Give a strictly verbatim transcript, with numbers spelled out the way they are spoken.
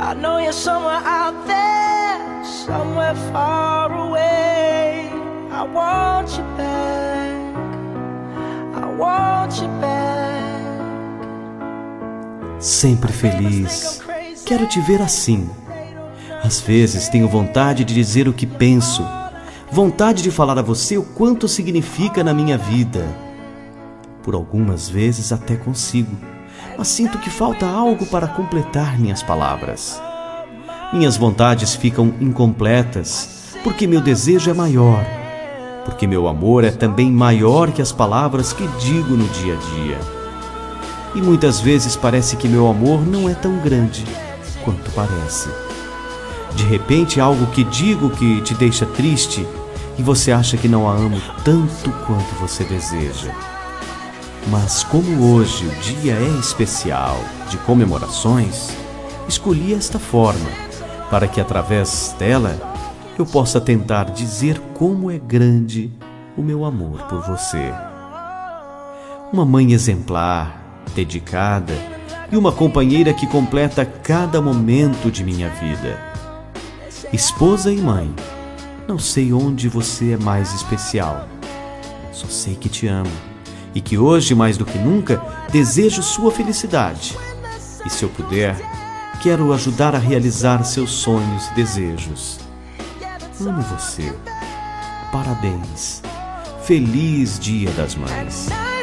I know you're somewhere out there, somewhere far away. I want you back, I want you back. Sempre feliz, quero te ver assim. Às vezes tenho vontade de dizer o que penso, vontade de falar a você o quanto significa na minha vida. Por algumas vezes até consigo, mas sinto que falta algo para completar minhas palavras. Minhas vontades ficam incompletas, porque meu desejo é maior, porque meu amor é também maior que as palavras que digo no dia a dia. E muitas vezes parece que meu amor não é tão grande quanto parece. De repente, algo que digo que te deixa triste e você acha que não a amo tanto quanto você deseja. Mas como hoje o dia é especial, de comemorações, escolhi esta forma, para que através dela eu possa tentar dizer como é grande o meu amor por você. Uma mãe exemplar, dedicada e uma companheira que completa cada momento de minha vida. Esposa e mãe, não sei onde você é mais especial, só sei que te amo. E que hoje, mais do que nunca, desejo sua felicidade. E se eu puder, quero ajudar a realizar seus sonhos e desejos. Amo você. Parabéns. Feliz Dia das Mães.